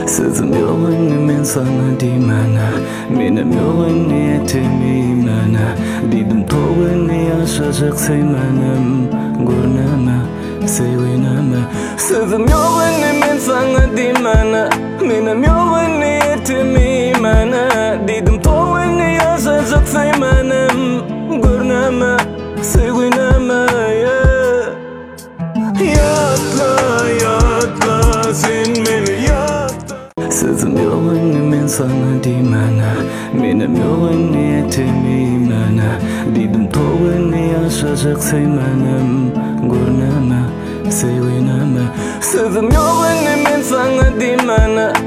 Sözüm yok men sana dimana, benim yok niyetim imana. Dedim toğun yaşayacak sevmenim, görneme, sevineme. Sözüm yok men sana dimana, benim yok niyetim imana. Dedim toğun yaşayacak sevmenim, görneme, sevineme. Yatla sen beni yatla. Sözüm yok men sana dimana, benim yok niyetim imana. Dedim toğun yaşayacak sevmenim, görneme, sevineme. Sözüm yok men sana dimana,